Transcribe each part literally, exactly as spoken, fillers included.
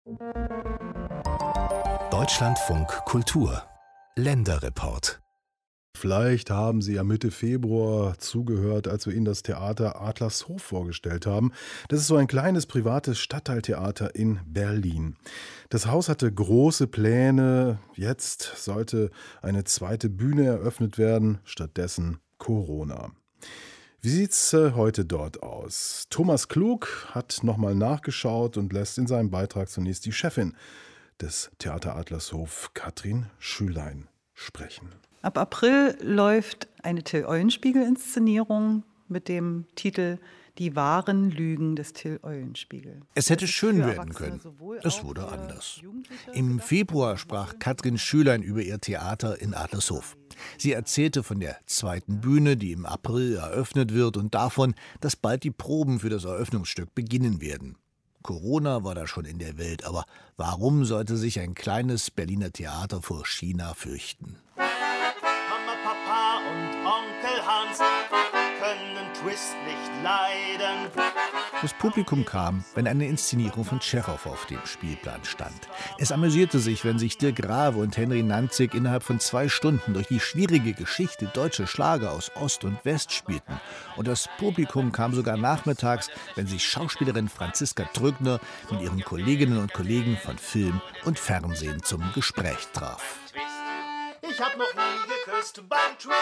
Deutschlandfunk Kultur Länderreport. Vielleicht haben Sie ja Mitte Februar zugehört, als wir Ihnen das Theater Adlershof vorgestellt haben. Das ist so ein kleines privates Stadtteiltheater in Berlin. Das Haus hatte große Pläne. Jetzt sollte eine zweite Bühne eröffnet werden, stattdessen Corona. Wie sieht's äh, heute dort aus? Thomas Klug hat nochmal nachgeschaut und lässt in seinem Beitrag zunächst die Chefin des Theater Adlershof, Katrin Schülein, sprechen. Ab April läuft eine Till Eulenspiegel-Inszenierung mit dem Titel Die wahren Lügen des Till Eulenspiegel. Es hätte schön werden können. Es wurde anders. Im Februar sprach Katrin Schülein über ihr Theater in Adlershof. Sie erzählte von der zweiten Bühne, die im April eröffnet wird, und davon, dass bald die Proben für das Eröffnungsstück beginnen werden. Corona war da schon in der Welt, aber warum sollte sich ein kleines Berliner Theater vor China fürchten? Papa und Onkel Hans können Twist nicht leiden. Das Publikum kam, wenn eine Inszenierung von Tschechow auf dem Spielplan stand. Es amüsierte sich, wenn sich Dirk Grave und Henry Nanzig innerhalb von zwei Stunden durch die schwierige Geschichte deutscher Schlager aus Ost und West spielten. Und das Publikum kam sogar nachmittags, wenn sich Schauspielerin Franziska Trügner mit ihren Kolleginnen und Kollegen von Film und Fernsehen zum Gespräch traf. Ich hab noch nie geküsst beim Twist.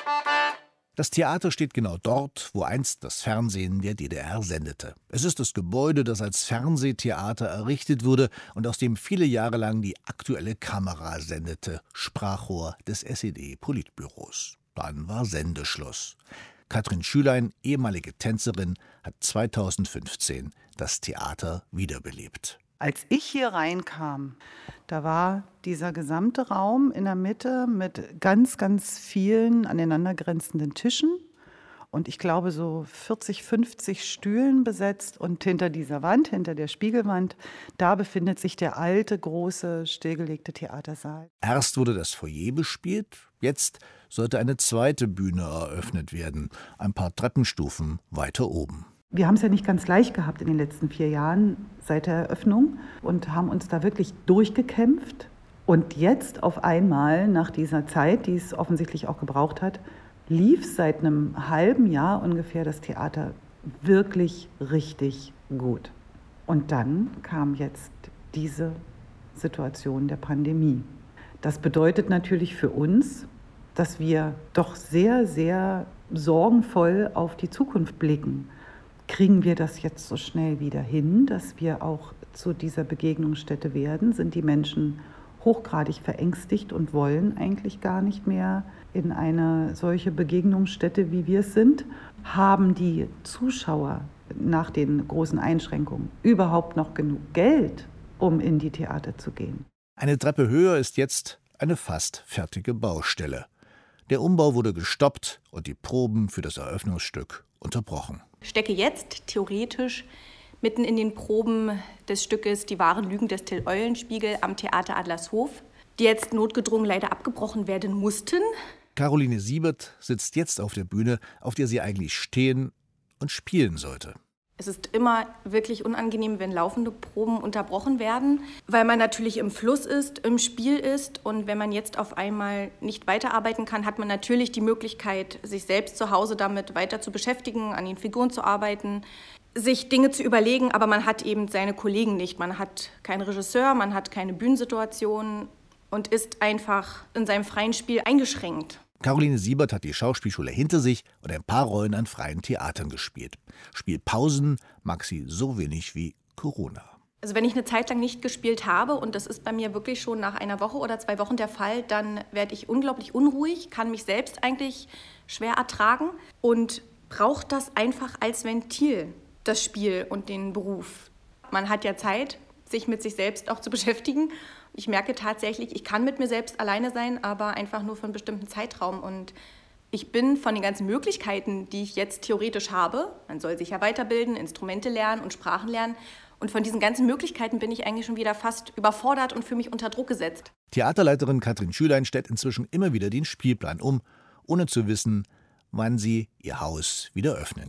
Das Theater steht genau dort, wo einst das Fernsehen der D D R sendete. Es ist das Gebäude, das als Fernsehtheater errichtet wurde und aus dem viele Jahre lang die Aktuelle Kamera sendete, Sprachrohr des S E D-Politbüros. Dann war Sendeschluss. Katrin Schülein, ehemalige Tänzerin, hat zweitausendfünfzehn das Theater wiederbelebt. Als ich hier reinkam, da war dieser gesamte Raum in der Mitte mit ganz, ganz vielen aneinandergrenzenden Tischen und ich glaube so vierzig, fünfzig Stühlen besetzt, und hinter dieser Wand, hinter der Spiegelwand, da befindet sich der alte, große, stillgelegte Theatersaal. Erst wurde das Foyer bespielt, jetzt sollte eine zweite Bühne eröffnet werden, ein paar Treppenstufen weiter oben. Wir haben es ja nicht ganz leicht gehabt in den letzten vier Jahren seit der Eröffnung und haben uns da wirklich durchgekämpft. Und jetzt auf einmal, nach dieser Zeit, die es offensichtlich auch gebraucht hat, lief seit einem halben Jahr ungefähr das Theater wirklich richtig gut. Und dann kam jetzt diese Situation der Pandemie. Das bedeutet natürlich für uns, dass wir doch sehr, sehr sorgenvoll auf die Zukunft blicken. Kriegen wir das jetzt so schnell wieder hin, dass wir auch zu dieser Begegnungsstätte werden? Sind die Menschen hochgradig verängstigt und wollen eigentlich gar nicht mehr in eine solche Begegnungsstätte, wie wir es sind? Haben die Zuschauer nach den großen Einschränkungen überhaupt noch genug Geld, um in die Theater zu gehen? Eine Treppe höher ist jetzt eine fast fertige Baustelle. Der Umbau wurde gestoppt und die Proben für das Eröffnungsstück unterbrochen. Ich stecke jetzt theoretisch mitten in den Proben des Stückes Die wahren Lügen des Till Eulenspiegel am Theater Adlershof, die jetzt notgedrungen leider abgebrochen werden mussten. Caroline Siebert sitzt jetzt auf der Bühne, auf der sie eigentlich stehen und spielen sollte. Es ist immer wirklich unangenehm, wenn laufende Proben unterbrochen werden, weil man natürlich im Fluss ist, im Spiel ist. Und wenn man jetzt auf einmal nicht weiterarbeiten kann, hat man natürlich die Möglichkeit, sich selbst zu Hause damit weiter zu beschäftigen, an den Figuren zu arbeiten, sich Dinge zu überlegen. Aber man hat eben seine Kollegen nicht. Man hat keinen Regisseur, man hat keine Bühnensituation und ist einfach in seinem freien Spiel eingeschränkt. Caroline Siebert hat die Schauspielschule hinter sich und ein paar Rollen an freien Theatern gespielt. Spielpausen mag sie so wenig wie Corona. Also wenn ich eine Zeit lang nicht gespielt habe, und das ist bei mir wirklich schon nach einer Woche oder zwei Wochen der Fall, dann werde ich unglaublich unruhig, kann mich selbst eigentlich schwer ertragen und brauche das einfach als Ventil, das Spiel und den Beruf. Man hat ja Zeit, sich mit sich selbst auch zu beschäftigen. Ich merke tatsächlich, ich kann mit mir selbst alleine sein, aber einfach nur für einen bestimmten Zeitraum. Und ich bin von den ganzen Möglichkeiten, die ich jetzt theoretisch habe, man soll sich ja weiterbilden, Instrumente lernen und Sprachen lernen, und von diesen ganzen Möglichkeiten bin ich eigentlich schon wieder fast überfordert und fühle mich unter Druck gesetzt. Theaterleiterin Katrin Schülein stellt inzwischen immer wieder den Spielplan um, ohne zu wissen, wann sie ihr Haus wieder öffnen kann.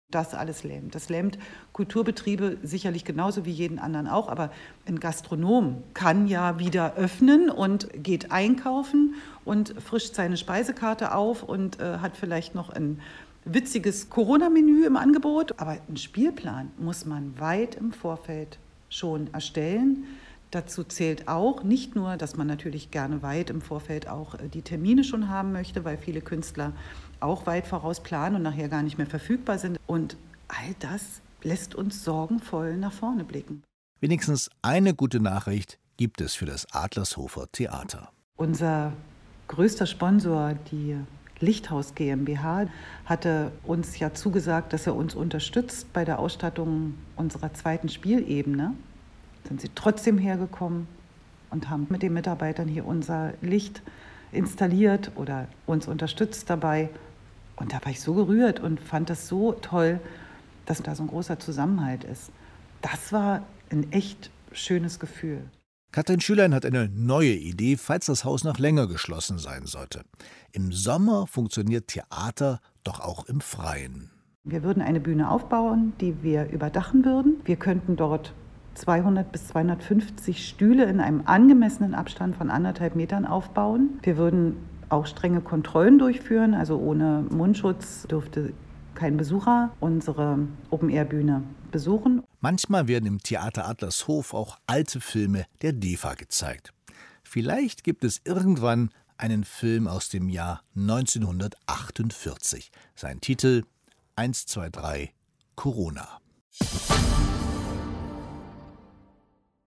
Das alles lähmt. Das lähmt Kulturbetriebe sicherlich genauso wie jeden anderen auch. Aber ein Gastronom kann ja wieder öffnen und geht einkaufen und frischt seine Speisekarte auf und äh, hat vielleicht noch ein witziges Corona-Menü im Angebot. Aber einen Spielplan muss man weit im Vorfeld schon erstellen. Dazu zählt auch nicht nur, dass man natürlich gerne weit im Vorfeld auch die Termine schon haben möchte, weil viele Künstler auch weit voraus planen und nachher gar nicht mehr verfügbar sind. Und all das lässt uns sorgenvoll nach vorne blicken. Wenigstens eine gute Nachricht gibt es für das Adlershofer Theater. Unser größter Sponsor, die Lichthaus GmbH, hatte uns ja zugesagt, dass er uns unterstützt bei der Ausstattung unserer zweiten Spielebene. Sind sie trotzdem hergekommen und haben mit den Mitarbeitern hier unser Licht installiert oder uns unterstützt dabei. Und da war ich so gerührt und fand das so toll, dass da so ein großer Zusammenhalt ist. Das war ein echt schönes Gefühl. Katrin Schülein hat eine neue Idee, falls das Haus noch länger geschlossen sein sollte. Im Sommer funktioniert Theater doch auch im Freien. Wir würden eine Bühne aufbauen, die wir überdachen würden. Wir könnten dort zweihundert bis zweihundertfünfzig Stühle in einem angemessenen Abstand von anderthalb Metern aufbauen. Wir würden auch strenge Kontrollen durchführen, also ohne Mundschutz dürfte kein Besucher unsere Open-Air-Bühne besuchen. Manchmal werden im Theater Adlershof auch alte Filme der D E F A gezeigt. Vielleicht gibt es irgendwann einen Film aus dem Jahr neunzehnhundertachtundvierzig. Sein Titel eins zwei drei Corona.